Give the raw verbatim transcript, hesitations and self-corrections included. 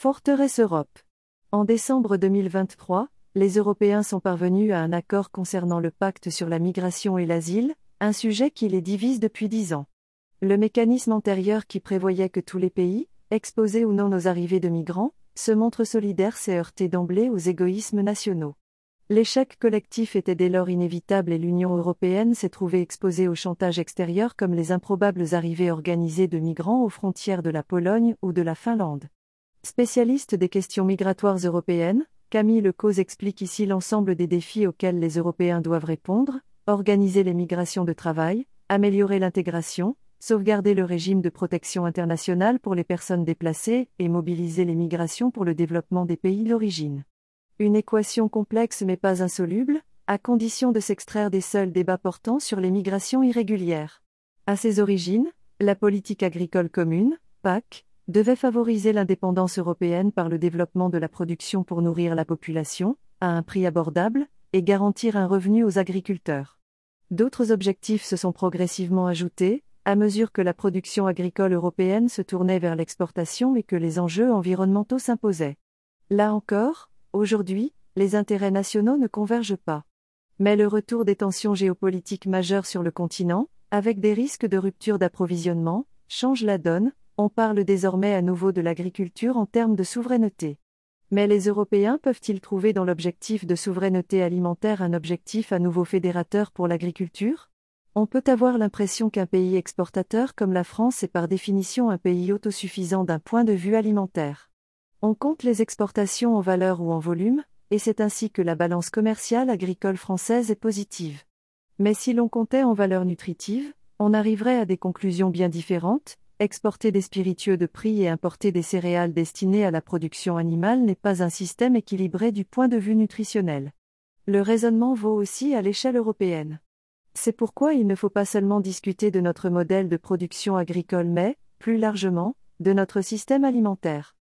Forteresse Europe. En décembre deux mille vingt-trois, les Européens sont parvenus à un accord concernant le pacte sur la migration et l'asile, un sujet qui les divise depuis dix ans. Le mécanisme antérieur qui prévoyait que tous les pays, exposés ou non aux arrivées de migrants, se montrent solidaires s'est heurté d'emblée aux égoïsmes nationaux. L'échec collectif était dès lors inévitable et l'Union européenne s'est trouvée exposée au chantage extérieur comme les improbables arrivées organisées de migrants aux frontières de la Pologne ou de la Finlande. Spécialiste des questions migratoires européennes, Camille Lecause explique ici l'ensemble des défis auxquels les Européens doivent répondre: organiser les migrations de travail, améliorer l'intégration, sauvegarder le régime de protection internationale pour les personnes déplacées et mobiliser les migrations pour le développement des pays d'origine. Une équation complexe mais pas insoluble, à condition de s'extraire des seuls débats portant sur les migrations irrégulières. À ses origines, la politique agricole commune, P A C, devait favoriser l'indépendance européenne par le développement de la production pour nourrir la population, à un prix abordable, et garantir un revenu aux agriculteurs. D'autres objectifs se sont progressivement ajoutés, à mesure que la production agricole européenne se tournait vers l'exportation et que les enjeux environnementaux s'imposaient. Là encore, aujourd'hui, les intérêts nationaux ne convergent pas. Mais le retour des tensions géopolitiques majeures sur le continent, avec des risques de rupture d'approvisionnement, change la donne. On parle désormais à nouveau de l'agriculture en termes de souveraineté. Mais les Européens peuvent-ils trouver dans l'objectif de souveraineté alimentaire un objectif à nouveau fédérateur pour l'agriculture? On peut avoir l'impression qu'un pays exportateur comme la France est par définition un pays autosuffisant d'un point de vue alimentaire. On compte les exportations en valeur ou en volume, et c'est ainsi que la balance commerciale agricole française est positive. Mais si l'on comptait en valeur nutritive, on arriverait à des conclusions bien différentes. Exporter des spiritueux de prix et importer des céréales destinées à la production animale n'est pas un système équilibré du point de vue nutritionnel. Le raisonnement vaut aussi à l'échelle européenne. C'est pourquoi il ne faut pas seulement discuter de notre modèle de production agricole mais, plus largement, de notre système alimentaire.